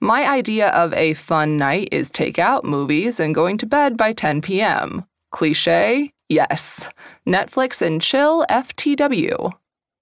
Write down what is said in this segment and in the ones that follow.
My idea of a fun night is takeout, movies, and going to bed by 10 p.m. Cliché? Yes. Netflix and chill FTW.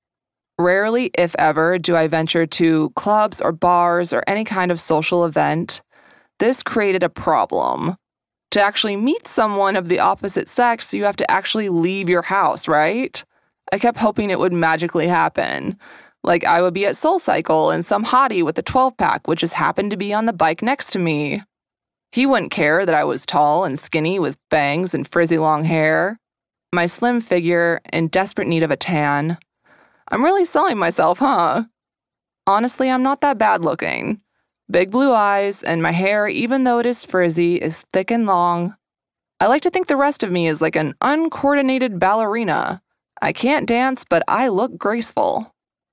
Rarely, if ever, do I venture to clubs or bars or any kind of social event. This created a problem. To actually meet someone of the opposite sex, you have to actually leave your house, right? I kept hoping it would magically happen. Like I would be at SoulCycle and some hottie with a 12-pack would just happen to be on the bike next to me. He wouldn't care that I was tall and skinny with bangs and frizzy long hair. My slim figure in desperate need of a tan. I'm really selling myself, huh? Honestly, I'm not that bad looking. Big blue eyes, and my hair, even though it is frizzy, is thick and long. I like to think the rest of me is like an uncoordinated ballerina. I can't dance, but I look graceful.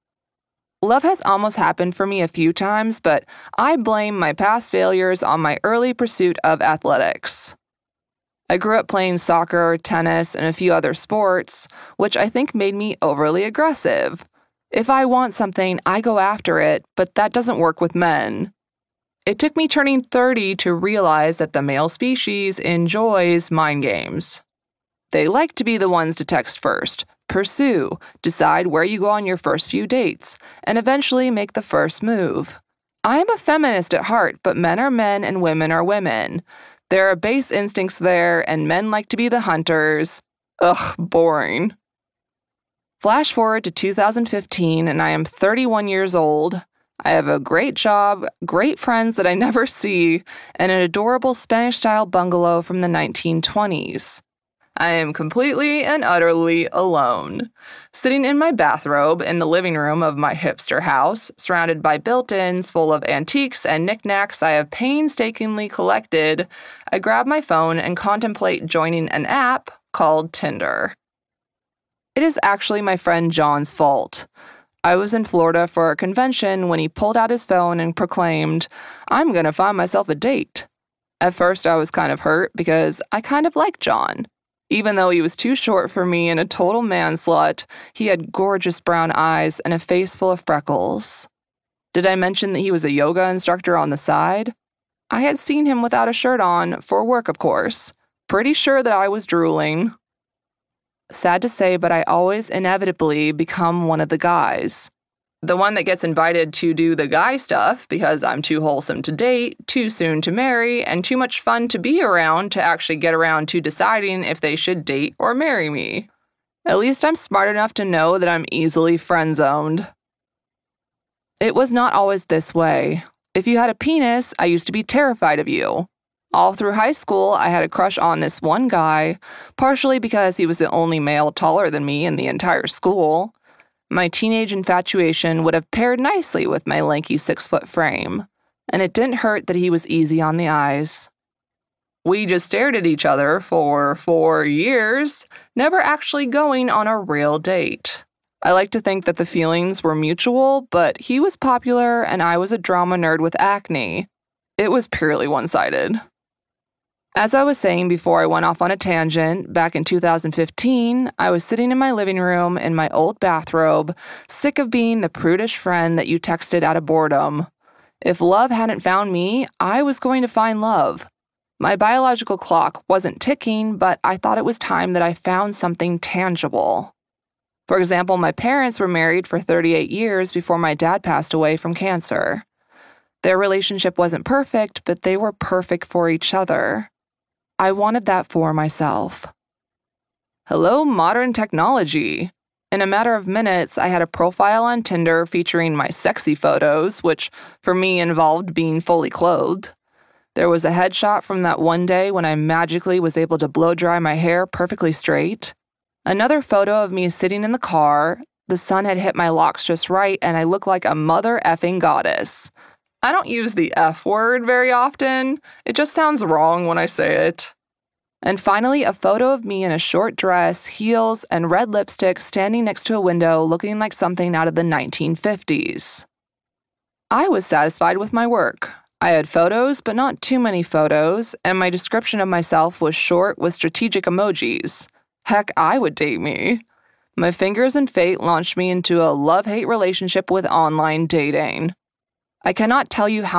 Love has almost happened for me a few times, but I blame my past failures on my early pursuit of athletics. I grew up playing soccer, tennis, and a few other sports, which I think made me overly aggressive. If I want something, I go after it, but that doesn't work with men. It took me turning 30 to realize that the male species enjoys mind games. They like to be the ones to text first, pursue, decide where you go on your first few dates, and eventually make the first move. I am a feminist at heart, but men are men and women are women. There are base instincts there, and men like to be the hunters. Ugh, boring. Flash forward to 2015, and I am 31 years old. I have a great job, great friends that I never see, and an adorable Spanish-style bungalow from the 1920s. I am completely and utterly alone, sitting in my bathrobe in the living room of my hipster house, surrounded by built-ins full of antiques and knickknacks I have painstakingly collected. I grab my phone and contemplate joining an app called Tinder. It is actually my friend John's fault. I was in Florida for a convention when he pulled out his phone and proclaimed, "I'm gonna find myself a date." At first, I was kind of hurt because I kind of liked John. Even though he was too short for me and a total man-slut, he had gorgeous brown eyes and a face full of freckles. Did I mention that he was a yoga instructor on the side? I had seen him without a shirt on, for work of course. Pretty sure that I was drooling. Sad to say, but I always inevitably become one of the guys. The one that gets invited to do the guy stuff because I'm too wholesome to date, too soon to marry, and too much fun to be around to actually get around to deciding if they should date or marry me. At least I'm smart enough to know that I'm easily friend-zoned. It was not always this way. If you had a penis, I used to be terrified of you. All through high school, I had a crush on this one guy, partially because he was the only male taller than me in the entire school. My teenage infatuation would have paired nicely with my lanky 6-foot frame, and it didn't hurt that he was easy on the eyes. We just stared at each other for 4 years, never actually going on a real date. I like to think that the feelings were mutual, but he was popular and I was a drama nerd with acne. It was purely one-sided. As I was saying before I went off on a tangent, back in 2015, I was sitting in my living room in my old bathrobe, sick of being the prudish friend that you texted out of boredom. If love hadn't found me, I was going to find love. My biological clock wasn't ticking, but I thought it was time that I found something tangible. For example, my parents were married for 38 years before my dad passed away from cancer. Their relationship wasn't perfect, but they were perfect for each other. I wanted that for myself. Hello, modern technology. In a matter of minutes, I had a profile on Tinder featuring my sexy photos, which for me involved being fully clothed. There was a headshot from that one day when I magically was able to blow dry my hair perfectly straight. Another photo of me sitting in the car. The sun had hit my locks just right, and I looked like a mother effing goddess. I don't use the F word very often. It just sounds wrong when I say it. And finally, a photo of me in a short dress, heels, and red lipstick standing next to a window looking like something out of the 1950s. I was satisfied with my work. I had photos, but not too many photos, and my description of myself was short with strategic emojis. Heck, I would date me. My fingers and fate launched me into a love-hate relationship with online dating. I cannot tell you how